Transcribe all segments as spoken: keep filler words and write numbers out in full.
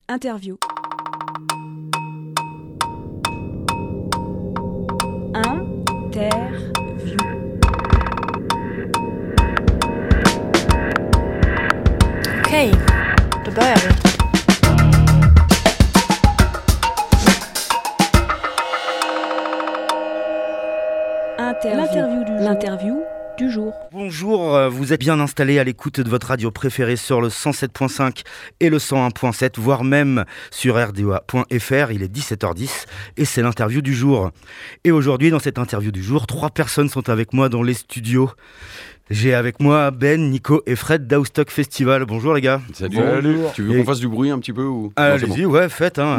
Interview. Interview. Okej, då börjar vi. Interview. L'interview du jour. L'interview du jour. Bonjour, vous êtes bien installé à l'écoute de votre radio préférée sur le cent sept virgule cinq et le cent un virgule sept, voire même sur r d o a point f r. Il est dix-sept heures dix et c'est l'interview du jour. Et aujourd'hui, dans cette interview du jour, trois personnes sont avec moi dans les studios. J'ai avec moi Ben, Nico et Fred d'Aoustok Festival. Bonjour les gars. Salut. Bonjour. Tu veux et... qu'on fasse du bruit un petit peu ou... Allez-y, bon. Ouais, faites. Hein.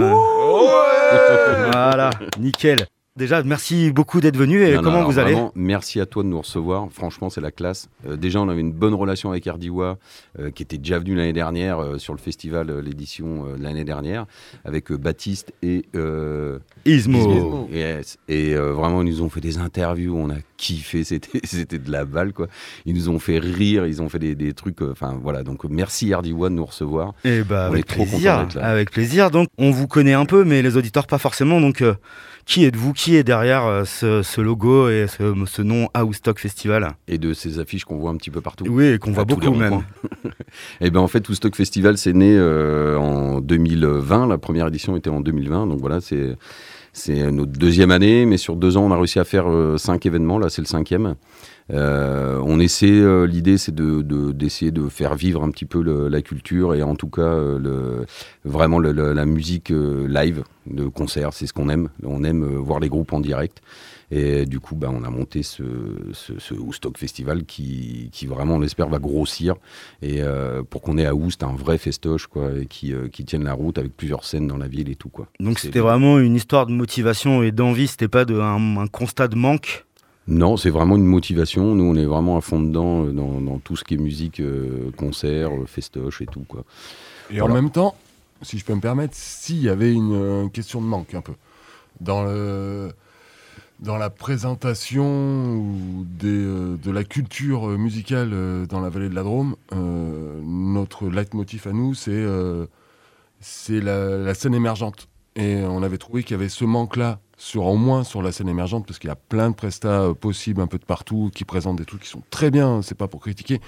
Ouais. Voilà, nickel. Déjà, merci beaucoup d'être venu et non, comment non, vous allez ? Vraiment, merci à toi de nous recevoir. Franchement, c'est la classe. Euh, déjà, on avait une bonne relation avec Erdiwa, euh, qui était déjà venu l'année dernière euh, sur le festival, euh, l'édition euh, de l'année dernière, avec euh, Baptiste et euh, Ismo. Ismo. Yes. Et euh, vraiment, ils nous ont fait des interviews, on a kiffé, c'était, c'était de la balle, quoi. Ils nous ont fait rire, ils ont fait des, des trucs. Enfin, euh, voilà. Donc, merci Erdiwa de nous recevoir. Et bah, on avec est trop plaisir. D'être là. Avec plaisir. Donc, on vous connaît un peu, mais les auditeurs pas forcément. Donc, euh, qui êtes-vous ? Qui est derrière euh, ce, ce logo et ce, ce nom Aoustok Festival ? Et de ces affiches qu'on voit un petit peu partout. Oui, et qu'on voit beaucoup même. Et ben en fait, Aoustok Festival, c'est né euh, en deux mille vingt. La première édition était en deux mille vingt. Donc voilà, c'est, c'est notre deuxième année. Mais sur deux ans, on a réussi à faire euh, cinq événements. Là, c'est le cinquième. Euh, on essaie, euh, l'idée c'est de, de, d'essayer de faire vivre un petit peu le, la culture et en tout cas euh, le, vraiment le, le, la musique euh, live de concert, c'est ce qu'on aime. On aime euh, voir les groupes en direct et du coup bah, on a monté ce, ce, ce Aoustok Festival qui, qui vraiment on espère va grossir et euh, pour qu'on ait à Oust un vrai festoche quoi, et qui, euh, qui tienne la route avec plusieurs scènes dans la ville et tout quoi. Donc c'est c'était vraiment une histoire de motivation et d'envie, c'était pas de, un, un constat de manque? Non, c'est vraiment une motivation. Nous, on est vraiment à fond dedans, dans, dans tout ce qui est musique, euh, concert, festoche et tout, quoi. Et voilà. En même temps, si je peux me permettre, s'il y avait une, une question de manque, un peu, dans, le, dans la présentation ou des, euh, de la culture musicale euh, dans la vallée de la Drôme, euh, notre leitmotiv à nous, c'est, euh, c'est la, la scène émergente. Et on avait trouvé qu'il y avait ce manque-là, sur, au moins sur la scène émergente, parce qu'il y a plein de prestats euh, possibles un peu de partout, qui présentent des trucs qui sont très bien, c'est pas pour critiquer,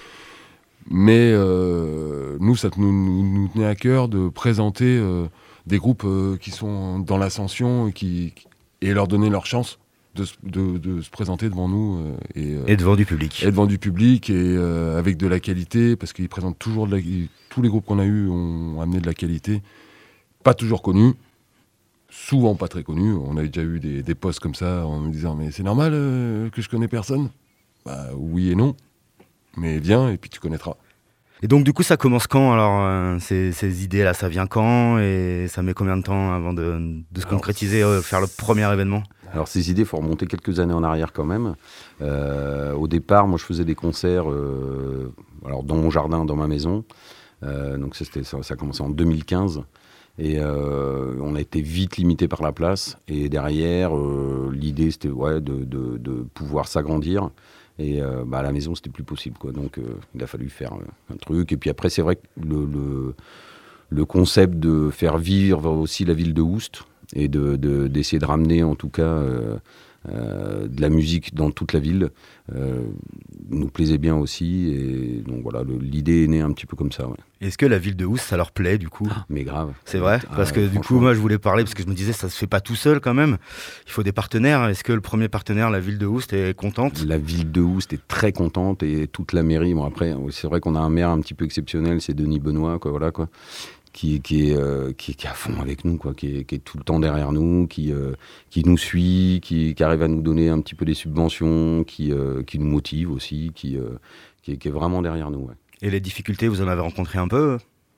mais euh, nous, ça nous, nous, nous tenait à cœur de présenter euh, des groupes euh, qui sont dans l'ascension et, qui, et leur donner leur chance de, de, de se présenter devant nous. Euh, et, euh, et devant du public. Et devant du public, et euh, avec de la qualité, parce qu'ils présentent toujours, de la, tous les groupes qu'on a eus ont amené de la qualité, pas toujours connus, souvent pas très connus. On avait déjà eu des, des posts comme ça en nous disant mais c'est normal euh, que je connais personne. Bah oui et non, mais viens et puis tu connaîtras. Et donc du coup ça commence quand alors euh, ces, ces idées là, ça vient quand et ça met combien de temps avant de, de se alors, concrétiser, euh, faire le premier événement? Alors ces idées, il faut remonter quelques années en arrière quand même. Euh, au départ, moi je faisais des concerts euh, alors dans mon jardin, dans ma maison. Euh, donc ça, c'était, ça, ça a commencé en deux mille quinze. Et euh, on a été vite limité par la place. Et derrière, euh, l'idée, c'était ouais, de, de, de pouvoir s'agrandir. Et euh, bah, à la maison, c'était plus possible, quoi. Donc, euh, il a fallu faire euh, un truc. Et puis après, c'est vrai que le, le, le concept de faire vivre aussi la ville de Oust et de, de, d'essayer de ramener, en tout cas, euh, euh, de la musique dans toute la ville, euh, nous plaisait bien aussi. Et donc voilà, le, l'idée est née un petit peu comme ça, ouais. Est-ce que la ville de Oust, ça leur plaît du coup ? Ah, mais grave. C'est vrai ? ah, Parce que du coup, moi je voulais parler, parce que je me disais, ça se fait pas tout seul quand même. Il faut des partenaires. Est-ce que le premier partenaire, la ville de Oust, est contente ? La ville de Oust est très contente et toute la mairie. Bon après, c'est vrai qu'on a un maire un petit peu exceptionnel, c'est Denis Benoît, quoi, voilà quoi. Qui, qui, est, euh, qui, qui est à fond avec nous, quoi, qui, est, qui est tout le temps derrière nous, qui, euh, qui nous suit, qui, qui arrive à nous donner un petit peu des subventions, qui, euh, qui nous motive aussi, qui, euh, qui, est, qui est vraiment derrière nous. Ouais. Et les difficultés, vous en avez rencontré un peu ?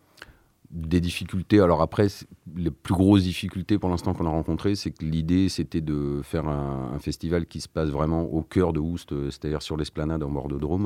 Des difficultés, alors après, les plus grosses difficultés pour l'instant qu'on a rencontrées, c'est que l'idée c'était de faire un, un festival qui se passe vraiment au cœur de Oust, c'est-à-dire sur l'esplanade en bord de Drôme.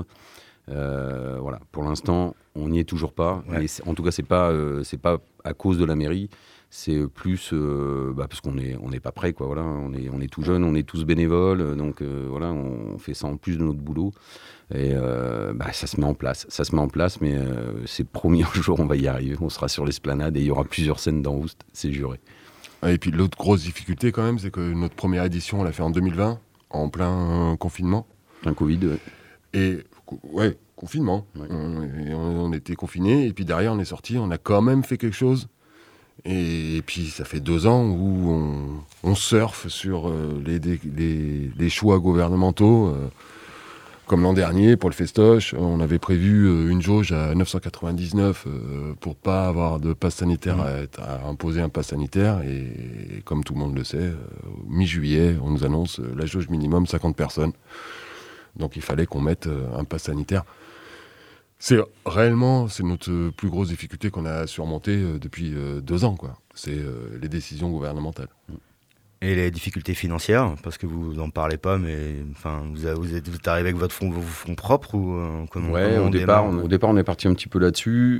Euh, voilà, pour l'instant, on n'y est toujours pas. Ouais. Mais en tout cas, c'est pas, euh, c'est pas à cause de la mairie. C'est plus euh, bah, parce qu'on n'est on n'est pas prêt, quoi. Voilà, on est on est tout jeune, on est tous bénévoles, donc euh, voilà, on fait ça en plus de notre boulot. Et euh, bah, ça se met en place, ça se met en place, mais euh, c'est promis, un jour on va y arriver. On sera sur l'esplanade et il y aura plusieurs scènes dans Oust, c'est juré. Et puis l'autre grosse difficulté quand même, c'est que notre première édition, on l'a fait en deux mille vingt, en plein euh, confinement. Un Covid. Ouais. Et ouais, confinement. Ouais. On, on, on était confinés et puis derrière on est sorti, on a quand même fait quelque chose. Et, et puis ça fait deux ans où on, on surfe sur euh, les, les, les choix gouvernementaux. Euh, comme l'an dernier pour le festoche, on avait prévu euh, une jauge à neuf cent quatre-vingt-dix-neuf euh, pour pas avoir de passe sanitaire, mmh. à, à imposer un passe sanitaire. Et, et comme tout le monde le sait, euh, mi-juillet, on nous annonce euh, la jauge minimum cinquante personnes. Donc il fallait qu'on mette euh, un passe sanitaire. C'est réellement, c'est notre plus grosse difficulté qu'on a surmontée euh, depuis euh, deux ans, quoi. C'est euh, les décisions gouvernementales. Et les difficultés financières, parce que vous n'en parlez pas, mais enfin, vous, avez, vous, êtes, vous êtes arrivé avec votre fonds, vos fonds propres ou euh, comment, ouais, comment au on départ, démarre, on, au départ, on est parti un petit peu là-dessus.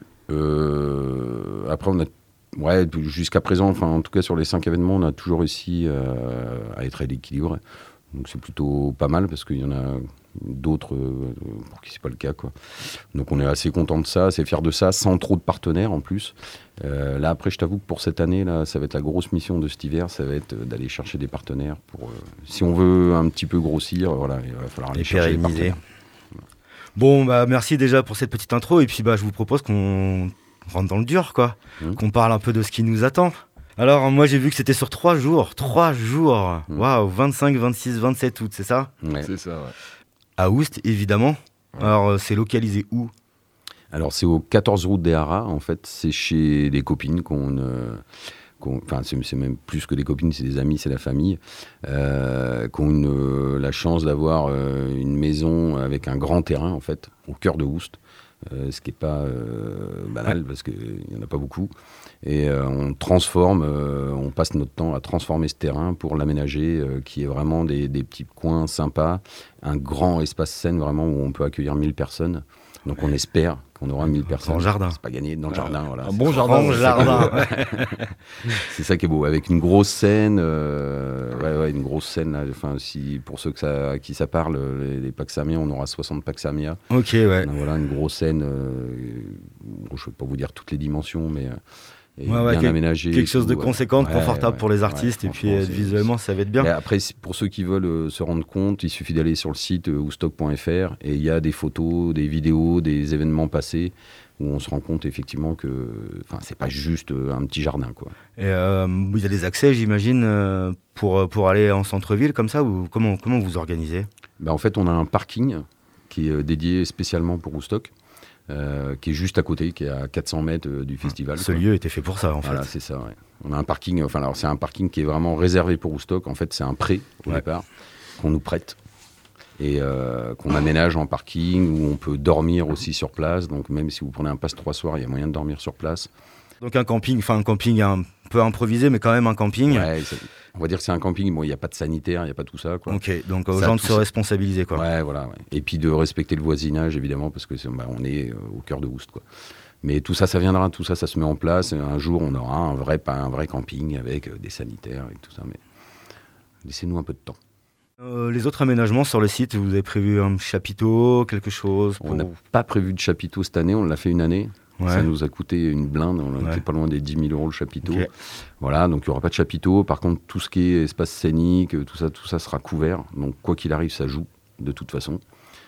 Euh, après, on a, ouais, jusqu'à présent, enfin, en tout cas sur les cinq événements, on a toujours réussi euh, à être à l'équilibre. Donc c'est plutôt pas mal parce qu'il y en a d'autres euh, pour qui c'est pas le cas, quoi. Donc on est assez content de ça, assez fier de ça, sans trop de partenaires en plus. Euh, là après, je t'avoue que pour cette année, là, ça va être la grosse mission de cet hiver, ça va être d'aller chercher des partenaires pour, euh, si on veut un petit peu grossir, voilà, il va falloir aller et chercher des pérenniser. partenaires. Bon, bah merci déjà pour cette petite intro et puis bah je vous propose qu'on rentre dans le dur, quoi, mmh. qu'on parle un peu de ce qui nous attend. Alors, moi, j'ai vu que c'était sur trois jours. Trois jours. Waouh, vingt-cinq, vingt-six, vingt-sept août, c'est ça ? Ouais. C'est ça, ouais. À Oust, évidemment. Ouais. Alors, c'est localisé où ? Alors, c'est au quatorze route des Haras, en fait. C'est chez des copines qu'on... Euh, qu'on enfin, c'est, c'est même plus que des copines, c'est des amis, c'est la famille. Euh, qui ont une, euh, la chance d'avoir euh, une maison avec un grand terrain, en fait, au cœur de Oust. Euh, ce qui n'est pas euh, banal, parce qu'il n'y en a pas beaucoup. Et euh, on transforme, euh, on passe notre temps à transformer ce terrain pour l'aménager, euh, qui est vraiment des, des petits coins sympas, un grand espace scène vraiment où on peut accueillir mille personnes. Donc on espère qu'on aura mille personnes. Dans le jardin. C'est pas gagné, dans le jardin. Ah, voilà. Un bon jardin. Bon jardin. C'est ça qui est beau, avec une grosse scène, euh, ouais, ouais, une grosse scène. Là, enfin, si, pour ceux que ça, à qui ça parle, les, les Paxamia, on aura soixante Paxamia. Ok, ouais. Donc, voilà, une grosse scène. Euh, je ne vais pas vous dire toutes les dimensions, mais... Et ouais, ouais, bien quel, aménagé. Quelque chose de conséquent, ouais, confortable ouais, pour les artistes, ouais, et puis euh, visuellement, ça va être bien. Et après, pour ceux qui veulent euh, se rendre compte, il suffit d'aller sur le site euh, ouststock point f r et il y a des photos, des vidéos, des événements passés où on se rend compte effectivement que c'est pas juste euh, un petit jardin, quoi. Et euh, il y a des accès, j'imagine, euh, pour, pour aller en centre-ville comme ça, ou comment, comment vous organisez ? Ben, en fait, on a un parking qui est dédié spécialement pour Woodstock. Euh, qui est juste à côté, qui est à quatre cents mètres euh, du festival. Ce quoi. lieu était fait pour ça, en fait. Voilà, c'est ça, ouais. On a un parking, enfin, alors c'est un parking qui est vraiment réservé pour Woodstock. En fait, c'est un prêt, au ouais. départ, qu'on nous prête et euh, qu'on aménage en parking, où on peut dormir aussi sur place. Donc, même si vous prenez un passe trois soirs, il y a moyen de dormir sur place. Donc, un camping, enfin, un camping un peu improvisé, mais quand même un camping. Ouais, on va dire que c'est un camping. Bon, il n'y a pas de sanitaire, il n'y a pas tout ça, quoi. Ok, donc aux ça, gens de se ça. responsabiliser, quoi. Ouais, voilà. Ouais. Et puis de respecter le voisinage, évidemment, parce que c'est, bah, on est euh, au cœur de Oust, quoi. Mais tout ça, ça viendra, tout ça, ça se met en place. Un jour, on aura un vrai, un vrai camping avec euh, des sanitaires et tout ça. Mais laissez-nous un peu de temps. Euh, les autres aménagements sur le site, vous avez prévu un chapiteau, quelque chose pour... On n'a pas prévu de chapiteau cette année, on l'a fait une année. Ouais. Ça nous a coûté une blinde, on était ouais. pas loin des dix mille euros le chapiteau. Okay. Voilà, donc il n'y aura pas de chapiteau. Par contre, tout ce qui est espace scénique, tout ça, tout ça sera couvert. Donc quoi qu'il arrive, ça joue de toute façon.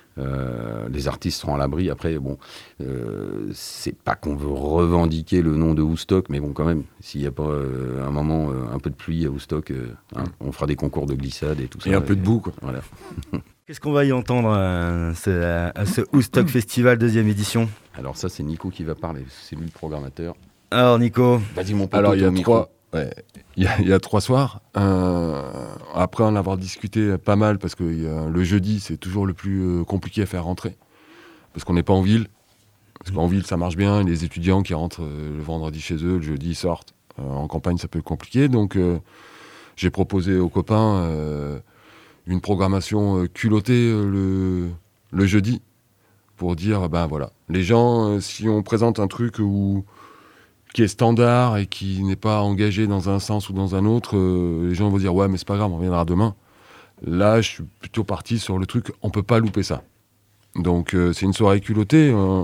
Euh, les artistes seront à l'abri. Après, bon, euh, c'est pas qu'on veut revendiquer le nom de Woodstock, mais bon, quand même, s'il n'y a pas euh, un moment, euh, un peu de pluie à Woodstock, euh, hein, on fera des concours de glissade et tout ça. Et un peu et, de boue, quoi. Voilà. Qu'est-ce qu'on va y entendre à ce, à ce Woodstock Festival deuxième édition ? Alors ça, c'est Nico qui va parler, c'est lui le programmateur. Alors Nico, vas-y mon pote. Alors il y a trois, ouais, il y a, il y a trois soirs. Euh, après en avoir discuté pas mal, parce que y a, le jeudi c'est toujours le plus euh, compliqué à faire rentrer, parce qu'on n'est pas en ville. Parce qu'en ville ça marche bien, les étudiants qui rentrent euh, le vendredi chez eux, le jeudi ils sortent. Euh, en campagne ça peut être compliqué, donc euh, j'ai proposé aux copains euh, une programmation euh, culottée euh, le, le jeudi. Pour dire, ben voilà, les gens, euh, si on présente un truc où, qui est standard et qui n'est pas engagé dans un sens ou dans un autre, euh, les gens vont dire ouais mais c'est pas grave, on reviendra demain. Là je suis plutôt parti sur le truc, on peut pas louper ça. Donc euh, c'est une soirée culottée. Euh,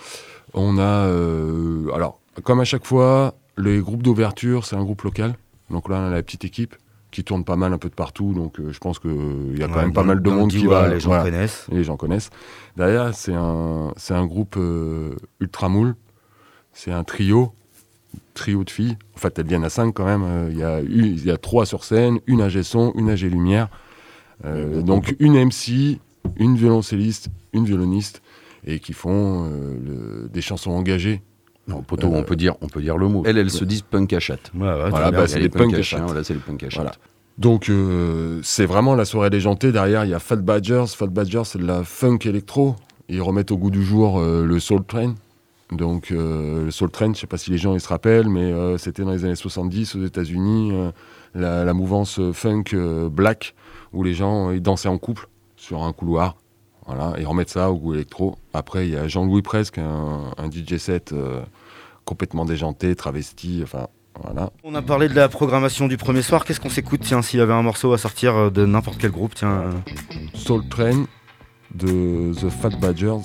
on a euh, alors comme à chaque fois les groupes d'ouverture c'est un groupe local. Donc là on a la petite équipe qui tourne pas mal un peu de partout, donc euh, je pense qu'il euh, y a quand ouais, même pas mal de monde qui va. Les gens voilà, connaissent. Les gens connaissent. Derrière, c'est un, c'est un groupe euh, ultra moule. C'est un trio, trio de filles. En fait, elles viennent à cinq quand même. Il euh, y, y a trois sur scène, une ingé son, une ingé lumière. Euh, donc une M C, une violoncelliste, une violoniste, et qui font euh, le, des chansons engagées. Non, poteau, euh, on peut dire, on peut dire le mot. Elles, elles se disent punk à chatte. Ouais, ouais, voilà, bah, c'est les punk à chatte. Voilà, c'est les punk à chatte. Voilà. Donc, euh, c'est vraiment la soirée déjantée. Derrière, il y a Fat Badgers. Fat Badgers, c'est de la funk électro. Ils remettent au goût du jour euh, le Soul Train. Donc, euh, le Soul Train, je ne sais pas si les gens ils se rappellent, mais euh, c'était dans les années soixante-dix aux États-Unis, euh, la, la mouvance funk euh, black, où les gens ils dansaient en couple sur un couloir. Voilà, ils remettent ça au goût électro. Après, il y a Jean-Louis Presque, un, un D J set euh, complètement déjanté, travesti, enfin, voilà. On a parlé de la programmation du premier soir. Qu'est-ce qu'on s'écoute, tiens, s'il y avait un morceau à sortir de n'importe quel groupe, tiens. Soul Train de The Fat Badgers.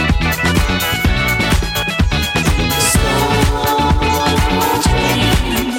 Train.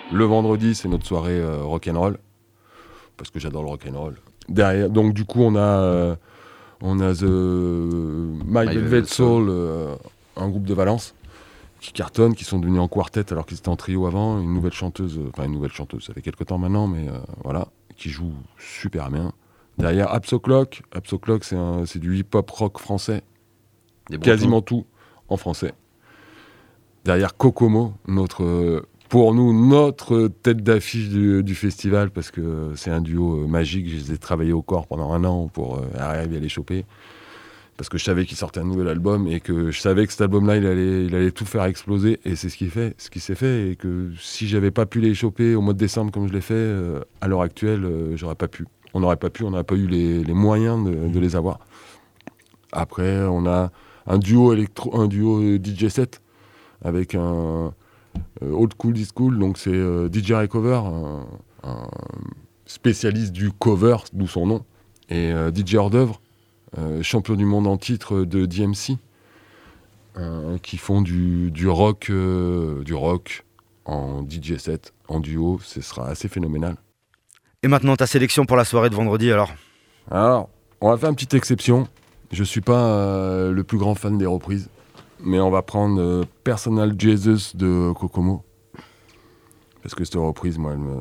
Le vendredi, c'est notre soirée euh, rock'n'roll, parce que j'adore le rock'n'roll. Derrière, donc du coup, on a, euh, on a The My Velvet Soul, euh, un groupe de Valence, qui cartonnent, qui sont devenus en quartet alors qu'ils étaient en trio avant. Une nouvelle chanteuse, enfin une nouvelle chanteuse, ça fait quelques temps maintenant, mais euh, voilà, qui joue super bien. Derrière, Absoclock. Absoclock, c'est, un, c'est du hip-hop rock français. Quasiment tout en français. Derrière, Kokomo, notre, euh, pour nous, notre tête d'affiche du, du festival, parce que c'est un duo euh, magique. Je les ai travaillés au corps pendant un an pour euh, arriver à les choper. Parce que je savais qu'il sortait un nouvel album et que je savais que cet album-là, il allait, il allait tout faire exploser. Et c'est ce qui, fait, ce qui s'est fait. Et que si j'avais pas pu les choper au mois de décembre comme je l'ai fait, euh, à l'heure actuelle, euh, j'aurais pas pu. On n'aurait pas pu, on n'aurait pas eu les, les moyens de, de les avoir. Après, on a un duo, électro, un duo D J set avec un euh, Old School, This School. Donc c'est euh, D J Recover, un, un spécialiste du cover, d'où son nom. Et euh, D J hors d'œuvre, euh, champion du monde en titre de D M C, euh, qui font du, du rock, euh, du rock en D J set, en duo. Ce sera assez phénoménal. Et maintenant, ta sélection pour la soirée de vendredi, alors ? Alors, on va faire une petite exception. Je suis pas euh, le plus grand fan des reprises, mais on va prendre euh, Personal Jesus de Kokomo. Parce que cette reprise, moi, elle me...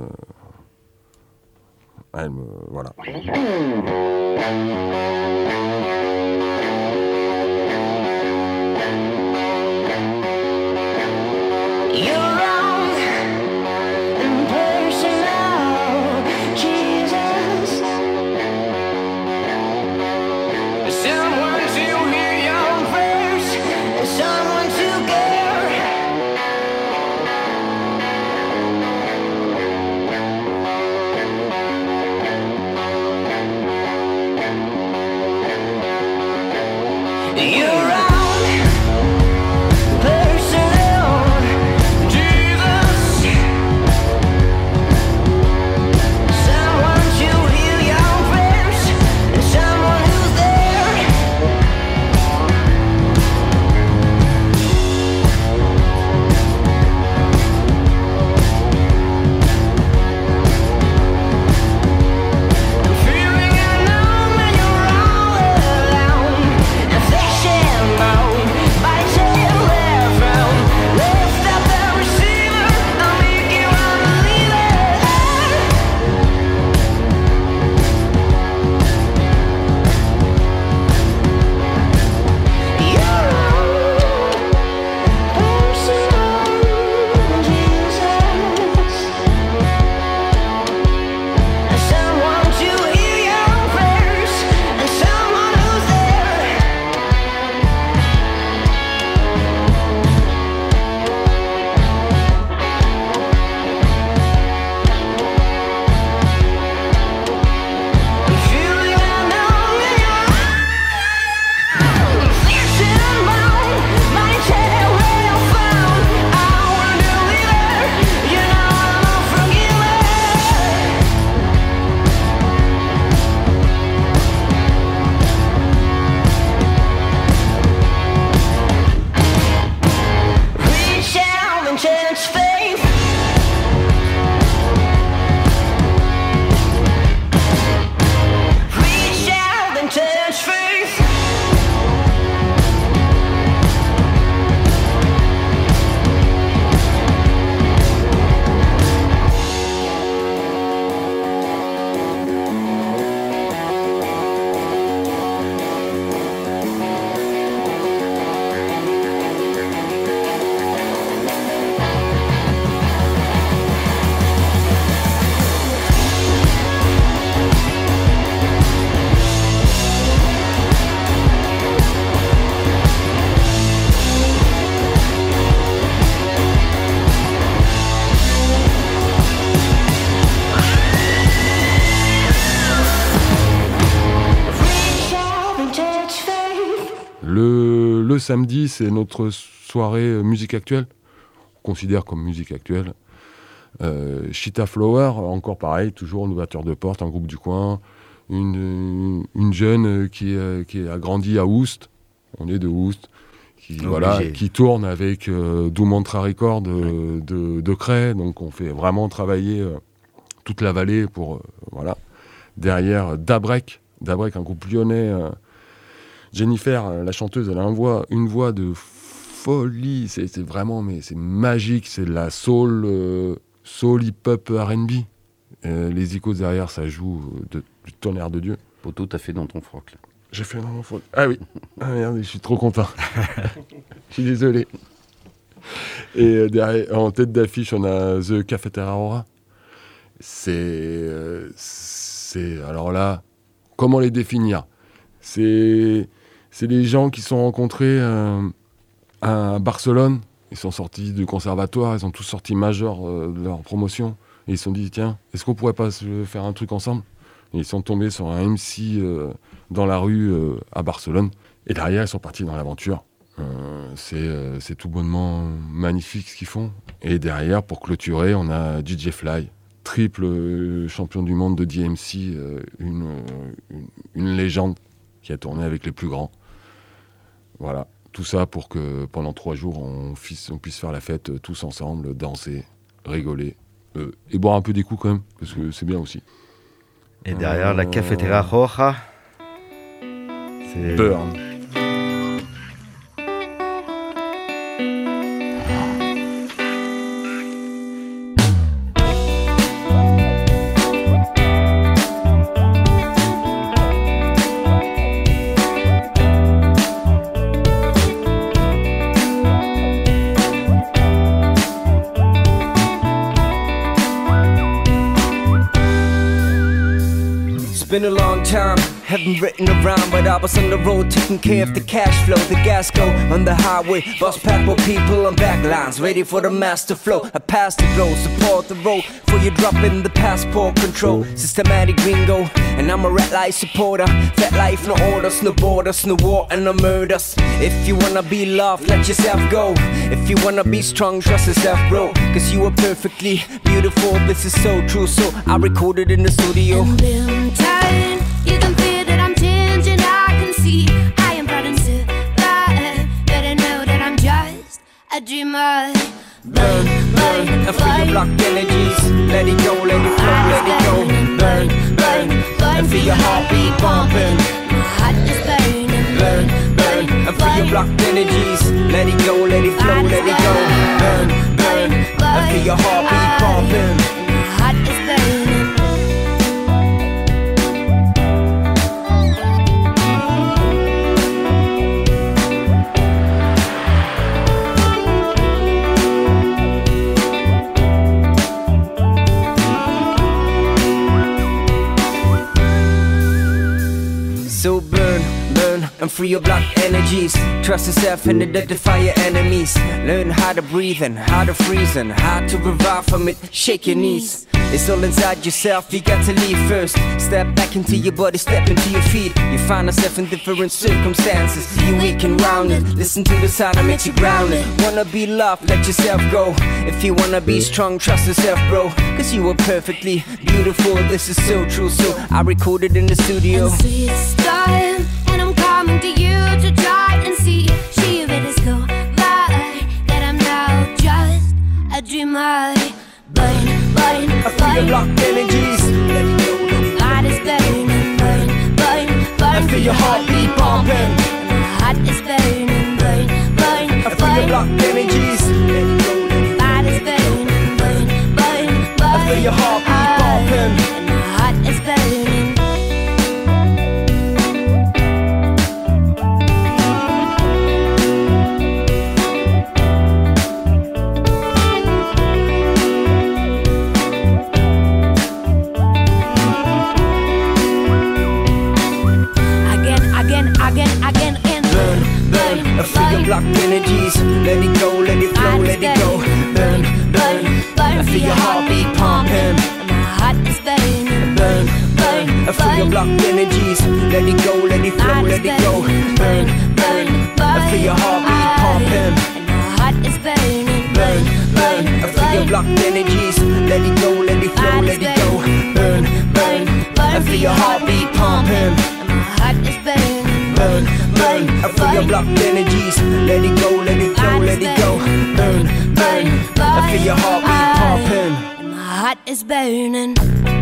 Elle me... Voilà. Samedi, c'est notre soirée musique actuelle. On considère comme musique actuelle. Euh, Cheetah Flower, encore pareil, toujours une ouverture de porte, un groupe du coin. Une, une jeune qui, qui a grandi à Oust. On est de Oust. qui, voilà, qui tourne avec euh, Doom Mantra Record de, ouais. de, de Cray. Donc on fait vraiment travailler euh, toute la vallée pour... Euh, voilà. Derrière, Dabrek, Dabrek, un groupe lyonnais. Euh, Jennifer, euh, la chanteuse, elle a une voix, une voix de folie. C'est, c'est vraiment, mais c'est magique. C'est de la soul, euh, soul hip-hop R and B. Euh, les icônes derrière, ça joue de, du tonnerre de Dieu. Poto, t'as fait dans ton froc, là. J'ai fait dans mon froc. Ah oui. Ah merde, je suis trop content. Je suis désolé. Et euh, derrière, en tête d'affiche, on a The Cafeteria Aurora. C'est, euh, c'est... Alors là, comment les définir ? C'est, c'est les gens qui se sont rencontrés euh, à Barcelone. Ils sont sortis du conservatoire, ils ont tous sorti major euh, de leur promotion. Et ils se sont dit, tiens, est-ce qu'on pourrait pas se faire un truc ensemble ? Et ils sont tombés sur un M C euh, dans la rue euh, à Barcelone. Et derrière, ils sont partis dans l'aventure. Euh, c'est, euh, c'est tout bonnement magnifique ce qu'ils font. Et derrière, pour clôturer, on a D J Fly, triple euh, champion du monde de D M C, euh, une, euh, une, une légende qui a tourné avec les plus grands. Voilà, tout ça pour que pendant trois jours, on, fisse, on puisse faire la fête euh, tous ensemble, danser, rigoler euh, et boire un peu des coups quand même, parce que c'est bien aussi. Et derrière, euh... la Cafeteria Roja, c'est... Burn. Been a long time, haven't written around, but I was on the road taking care of the cash flow. The gas go on the highway, bus packed with people on back lines, ready for the master flow. I pass the glow, support the road for you dropping the passport control. Systematic gringo, and I'm a red light supporter. Fat life, no orders, no borders, no war and no murders. If you wanna be loved, let yourself go. If you wanna be strong, trust yourself, bro. Cause you are perfectly beautiful, this is so true. So I recorded in the studio. You can feel that I'm changing, I can see I am proud and survive. Better know that I'm just a dreamer. Burn, burn, and feel your blocked energies. Let it go, let it flow, let it go. Burn, burn, and feel your heartbeat pumping. My heart is burning. Burn, burn, and feel your blocked energies. Let it go, let it flow, let it go. Burn, burn, and feel your heartbeat pumping. My heart is burning. So burn, burn, and free your blocked energies. Trust yourself and identify your enemies. Learn how to breathe and how to freeze and how to revive from it. Shake your knees. It's all inside yourself, you got to leave first. Step back into your body, step into your feet. You find yourself in different circumstances. You weak and rounded, listen to the sound that makes you grounded. Wanna be loved, let yourself go. If you wanna be strong, trust yourself, bro. Cause you are perfectly beautiful, this is so true. So I recorded in the studio. And see it's time, and I'm coming to you to try and see. She let us go by, that I'm now just a dreamer. Burn, burn, I feel your blocked energies. Let it go, let it go. My heart is burning, burn, burn, burn. I feel your heartbeat pumping. My heart is burning, burn, burn, I feel your blocked energies. Let it go, let it go. My heart is burning, burn, burn, burn. I feel your heartbeat pumping. And my heart is burning. Again, again, again. Burn, burn, I feel your blocked energies. Let it go, let it flow, let it go. Burn, burn, I feel your heartbeat pumping. My heart is burning. Burn, burn, I feel your blocked energies. Let it go, let it flow, let it go. Burn, burn, I feel your heartbeat pumping. My heart is burning. Burn, burn, I feel your blocked energies. Let it go, let it flow, let it go. Burn, burn, I feel your heartbeat pumping. My heart is burning. Burn, burn, and free your blocked energies. Let it go, let it go, let it go. Burn, burn, and feel your heartbeat pumping. And my heart is burning.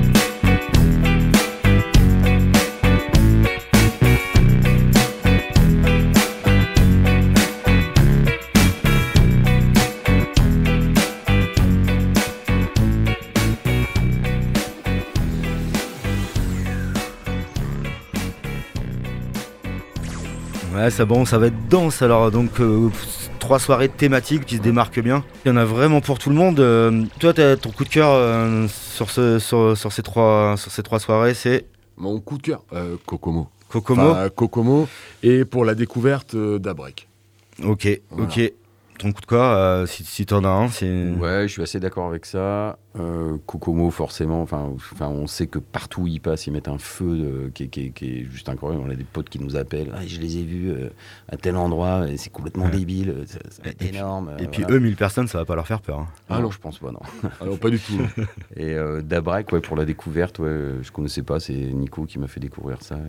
Ouais, ça, bon, ça va être dense alors, donc euh, trois soirées thématiques qui se démarquent bien. Il y en a vraiment pour tout le monde. Euh, toi, t'as ton coup de cœur euh, sur, ce, sur, sur, ces trois, sur ces trois soirées, c'est Mon coup de cœur, euh, Kokomo. Kokomo. Enfin, Kokomo, et pour la découverte euh, d'Abrek. Ok, Voilà. ok. Ton coup de cœur, euh, si, si t'en as un, c'est... Ouais, je suis assez d'accord avec ça. Euh, Kokomo, forcément, enfin, on sait que partout où ils passent, ils mettent un feu de, qui, qui, qui est juste incroyable. On a des potes qui nous appellent, ah, je les ai vus euh, à tel endroit, et c'est complètement Ouais. débile, ça, ça va être Et énorme. puis, et euh, puis voilà. eux, mille personnes, ça va pas leur faire peur. Hein. Ah non, non. je pense pas, non. Alors, pas du tout. Et euh, Dabrek, ouais, pour la découverte, ouais, je connaissais pas, c'est Nico qui m'a fait découvrir ça.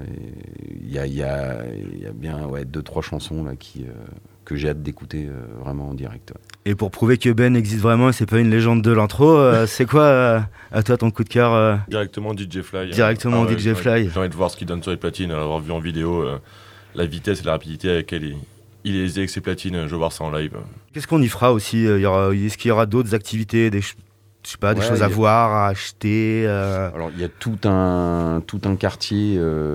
Il y a, y, a, y a bien ouais, deux, trois chansons là, qui, euh, que j'ai hâte d'écouter euh, vraiment en direct. Ouais. Et pour prouver que Ben existe vraiment et c'est pas une légende de l'intro, euh, c'est quoi euh, à toi ton coup de cœur euh, Directement D J Fly. Directement ouais, D J j'ai- Fly. J'ai envie de voir ce qu'il donne sur les platines, avoir vu en vidéo euh, la vitesse et la rapidité avec laquelle il, il est aisé avec ses platines. Je veux voir ça en live. Qu'est-ce qu'on y fera aussi euh, y aura, Est-ce qu'il y aura d'autres activités, des, ch- je sais pas, des Ouais, choses à y a- voir, à acheter euh, Alors, il y a tout un, tout un quartier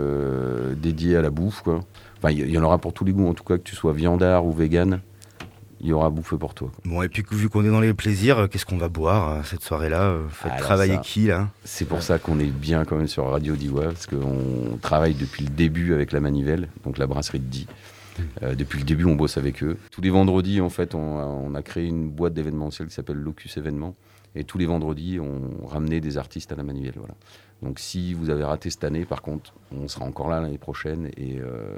euh, dédié à la bouffe, quoi. Enfin, il y, y en aura pour tous les goûts, en tout cas, que tu sois viandard ou vegan, il y aura à bouffer pour toi. Bon, et puis que- vu qu'on est dans les plaisirs, euh, qu'est-ce qu'on va boire euh, cette soirée-là euh, Faites Alors travailler ça. qui là C'est pour ça qu'on est bien quand même sur Radio Diwa, parce qu'on travaille depuis le début avec la Manivelle, donc la brasserie de Die. Euh, depuis le début, on bosse avec eux. Tous les vendredis, en fait, on a, on a créé une boîte d'événementiel qui s'appelle Locus Événements. Et tous les vendredis, on ramenait des artistes à la Manivelle. Voilà. Donc si vous avez raté cette année, par contre, on sera encore là l'année prochaine. Et euh,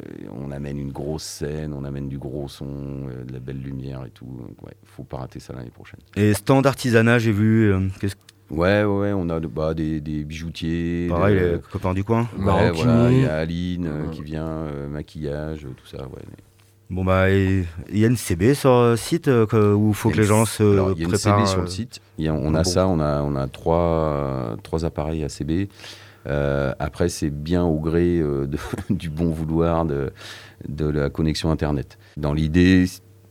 on amène une grosse scène, on amène du gros son, euh, de la belle lumière et tout. Donc ouais, faut pas rater ça l'année prochaine. Et stand artisanat, j'ai vu. euh, qu'est-ce- Ouais, ouais, ouais, on a bah, des, des bijoutiers. Pareil, des- les copains du coin. Ouais, Maroquinerie. voilà, il y a Aline euh, Ouais. qui vient, euh, maquillage, tout ça. Ouais. Bon bah, il y a une C B sur le site euh, que- où il faut Il y que a les une- gens se alors, il y a une C B préparent. sur euh, le site. Il y a- on Ah a bon. ça, on a, on a trois, trois appareils à C B. Euh, après, c'est bien au gré euh, de- du bon vouloir de, de la connexion Internet. Dans l'idée,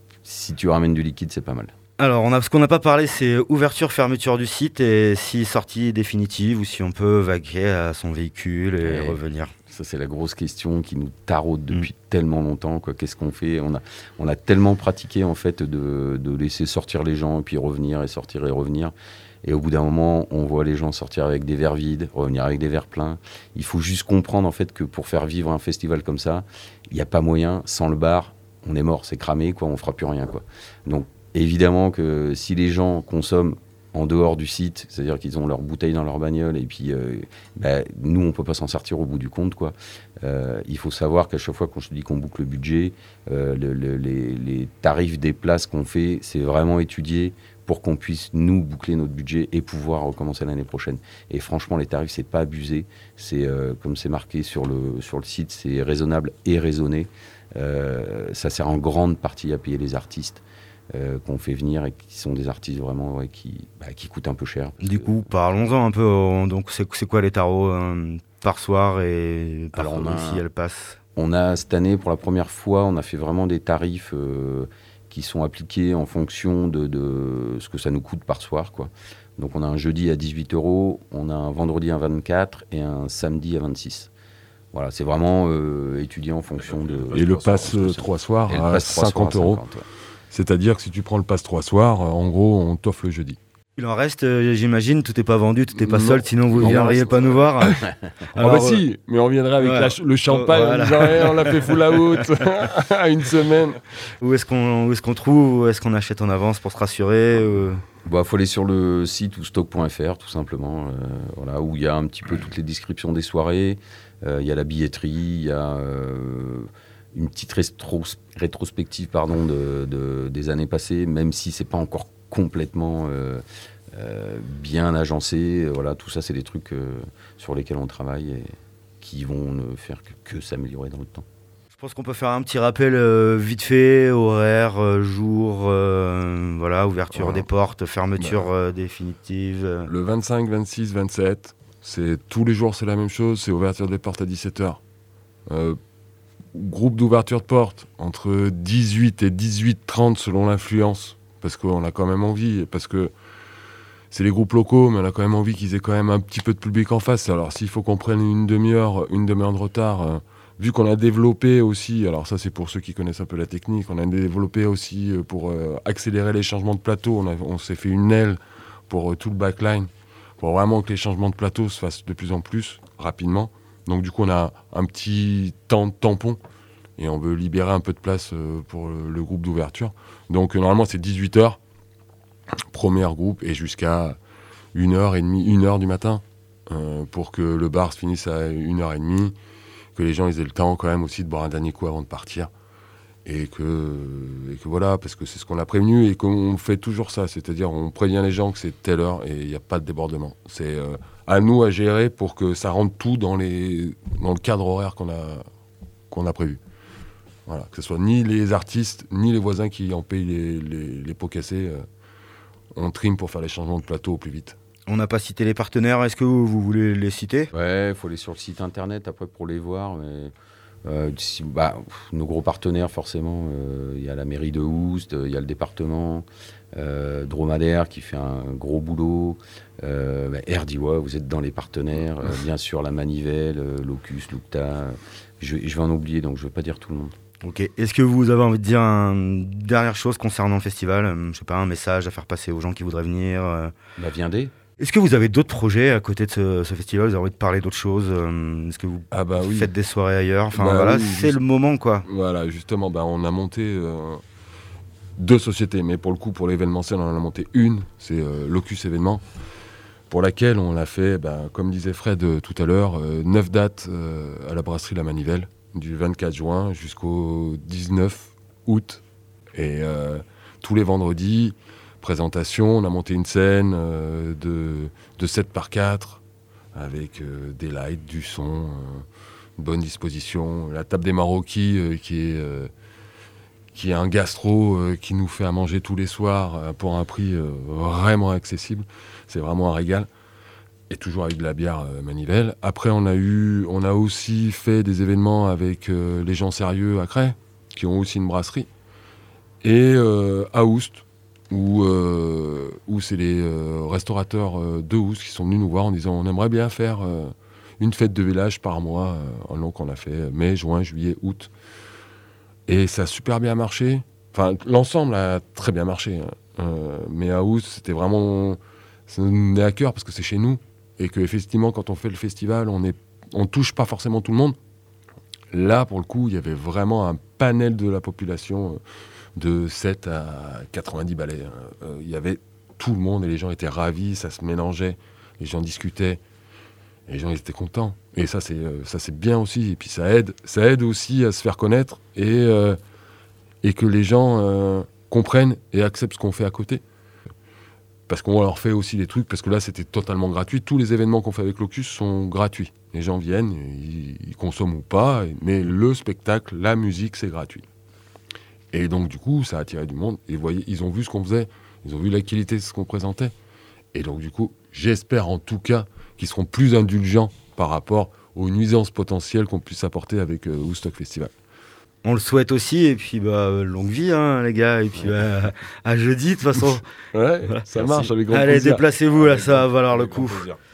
si tu ramènes du liquide, c'est pas mal. Alors, on a, ce qu'on n'a pas parlé, c'est ouverture, fermeture du site et si sortie définitive ou si on peut vaquer à son véhicule et Ouais. revenir. Ça, c'est la grosse question qui nous taraude depuis mm. tellement longtemps. Quoi. Qu'est-ce qu'on fait ? on a, on a tellement pratiqué, en fait, de, de laisser sortir les gens, et puis revenir, et sortir et revenir. Et au bout d'un moment, on voit les gens sortir avec des verres vides, revenir avec des verres pleins. Il faut juste comprendre, en fait, que pour faire vivre un festival comme ça, il n'y a pas moyen. Sans le bar, on est mort, c'est cramé, quoi, on ne fera plus rien. Quoi. Donc, évidemment que si les gens consomment en dehors du site, c'est-à-dire qu'ils ont leurs bouteilles dans leur bagnole et puis euh, bah, nous on ne peut pas s'en sortir au bout du compte quoi. Euh, il faut savoir qu'à chaque fois quand je te dis qu'on boucle le budget, euh, le, le, les, les tarifs des places qu'on fait, c'est vraiment étudié pour qu'on puisse nous boucler notre budget et pouvoir recommencer l'année prochaine. Et franchement les tarifs c'est pas abusé, c'est euh, comme c'est marqué sur le, sur le site, c'est raisonnable et raisonné. Euh, ça sert en grande partie à payer les artistes Euh, qu'on fait venir et qui sont des artistes vraiment ouais, qui, bah, qui coûtent un peu cher. Du coup, parlons-en un peu. euh, Donc, c'est, c'est quoi les tarots euh, par soir et par Alors, on a- si elles passent On a cette année, pour la première fois, on a fait vraiment des tarifs euh, qui sont appliqués en fonction de, de ce que ça nous coûte par soir, quoi. Donc on a un jeudi à dix-huit euros, on a un vendredi à vingt-quatre et un samedi à vingt-six. Voilà, c'est vraiment euh, étudié en fonction de... Et le pass trois soirs et le à pass trois cinquante soirs à euros. cinquante, ouais. C'est-à-dire que si tu prends le pass trois soirs, en gros, on t'offre le jeudi. Il en reste, euh, j'imagine, tout n'est pas vendu, tout n'est pas Non. sold, sinon vous ne Non, viendriez reste- pas nous voir. Ah bah si, mais on viendrait avec ouais. la ch- le champagne Voilà. en disant hey, on l'a fait full out à une semaine. Où est-ce qu'on, où est-ce qu'on trouve, où est-ce qu'on achète en avance pour se rassurer euh... Bah, faut aller sur le site ou stock point f r tout simplement, euh, voilà, où il y a un petit peu toutes les descriptions des soirées, il euh, y a la billetterie, il y a euh, une petite rétro- rétrospective pardon, de, de, des années passées, même si c'est pas encore complètement euh, euh, bien agencé. Voilà, tout ça, c'est des trucs euh, sur lesquels on travaille et qui vont ne faire que, que s'améliorer dans le temps. Je pense qu'on peut faire un petit rappel euh, vite fait, horaire, euh, jour, euh, voilà, ouverture voilà. des portes, fermeture bah, euh, définitive. Euh. Le vingt-cinq, vingt-six, vingt-sept, c'est, tous les jours c'est la même chose, c'est ouverture des portes à dix-sept heures. Euh, groupe d'ouverture de portes entre dix-huit et dix-huit trente selon l'influence, parce qu'on a quand même envie, parce que c'est les groupes locaux, mais on a quand même envie qu'ils aient quand même un petit peu de public en face. Alors s'il faut qu'on prenne une demi-heure, une demi-heure de retard... Euh, vu qu'on a développé aussi, alors ça c'est pour ceux qui connaissent un peu la technique, on a développé aussi pour euh, accélérer les changements de plateau, on, a, on s'est fait une aile pour euh, tout le backline, pour vraiment que les changements de plateau se fassent de plus en plus rapidement. Donc du coup on a un petit temps de tampon et on veut libérer un peu de place euh, pour le, le groupe d'ouverture. Donc euh, normalement c'est dix-huit heures, premier groupe, et jusqu'à une heure trente, une heure du matin, euh, pour que le bar se finisse à une heure trente. Que les gens ils aient le temps quand même aussi de boire un dernier coup avant de partir et que, et que voilà, parce que c'est ce qu'on a prévenu et qu'on fait toujours ça, c'est-à-dire on prévient les gens que c'est telle heure et il n'y a pas de débordement. C'est euh, à nous à gérer pour que ça rentre tout dans, les, dans le cadre horaire qu'on a, qu'on a prévu. Voilà, que ce soit ni les artistes ni les voisins qui en payent les, les, les pots cassés, euh, on trime pour faire les changements de plateau au plus vite. On n'a pas cité les partenaires, est-ce que vous, vous voulez les citer ? Ouais, il faut aller sur le site internet après pour les voir. Mais, euh, si, bah, nos gros partenaires, forcément, il euh, y a la mairie de Oust, il y a le département, euh, Dromadaire qui fait un gros boulot, euh, bah, R D I W A, vous êtes dans les partenaires, euh, bien sûr la Manivelle, euh, Locus, Lucta, je, je vais en oublier donc je ne vais pas dire tout le monde. Ok. Est-ce que vous avez envie de dire une dernière chose concernant le festival ? euh, Je sais pas, un message à faire passer aux gens qui voudraient venir euh... Bah, viendez. Est-ce que vous avez d'autres projets à côté de ce, ce festival ? Vous avez envie de parler d'autres choses ? euh, Est-ce que vous ah bah oui. faites des soirées ailleurs ? Enfin bah voilà, oui, c'est juste... le moment quoi. Voilà, justement, bah, on a monté euh, deux sociétés, mais pour le coup, pour l'événementiel, on en a monté une, c'est euh, Locus Événements, pour laquelle on a fait, bah, comme disait Fred euh, tout à l'heure, euh, neuf dates euh, à la brasserie La Manivelle, du vingt-quatre juin jusqu'au dix-neuf août, et euh, tous les vendredis. Présentation, on a monté une scène euh, de, de sept par quatre avec euh, des lights, du son, euh, une bonne disposition. La table des Marocchis euh, qui, est, euh, qui est un gastro euh, qui nous fait à manger tous les soirs euh, pour un prix euh, vraiment accessible. C'est vraiment un régal. Et toujours avec de la bière euh, Manivelle. Après, on a, eu, on a aussi fait des événements avec euh, les gens sérieux à Cray, qui ont aussi une brasserie. Et euh, à Oust, où, euh, où c'est les euh, restaurateurs euh, de Oust qui sont venus nous voir en disant on aimerait bien faire euh, une fête de village par mois. Euh, donc on a fait mai, juin, juillet, août. Et ça a super bien marché. Enfin, l'ensemble a très bien marché. Hein. Euh, mais à Oust, c'était vraiment... Ça nous est à cœur parce que c'est chez nous. Et qu'effectivement, quand on fait le festival, on est, on touche pas forcément tout le monde. Là, pour le coup, il y avait vraiment un panel de la population... Euh, de sept à quatre-vingt-dix balais. Il euh, y avait tout le monde et les gens étaient ravis, ça se mélangeait, les gens discutaient, et les gens étaient contents. Et ça c'est, euh, ça, c'est bien aussi, et puis ça aide, ça aide aussi à se faire connaître et, euh, et que les gens euh, comprennent et acceptent ce qu'on fait à côté. Parce qu'on leur fait aussi des trucs, parce que là c'était totalement gratuit. Tous les événements qu'on fait avec Locus sont gratuits. Les gens viennent, ils, ils consomment ou pas, mais le spectacle, la musique, c'est gratuit. Et donc, du coup, ça a attiré du monde. Et vous voyez, ils ont vu ce qu'on faisait. Ils ont vu la qualité de ce qu'on présentait. Et donc, du coup, j'espère en tout cas qu'ils seront plus indulgents par rapport aux nuisances potentielles qu'on puisse apporter avec euh, Woodstock Festival. On le souhaite aussi. Et puis, bah, longue vie, hein, les gars. Et puis, ouais. bah, à jeudi, de toute façon. Ouais, voilà. Ça marche avec grand Allez, plaisir. déplacez-vous, là, ça va valoir le coup.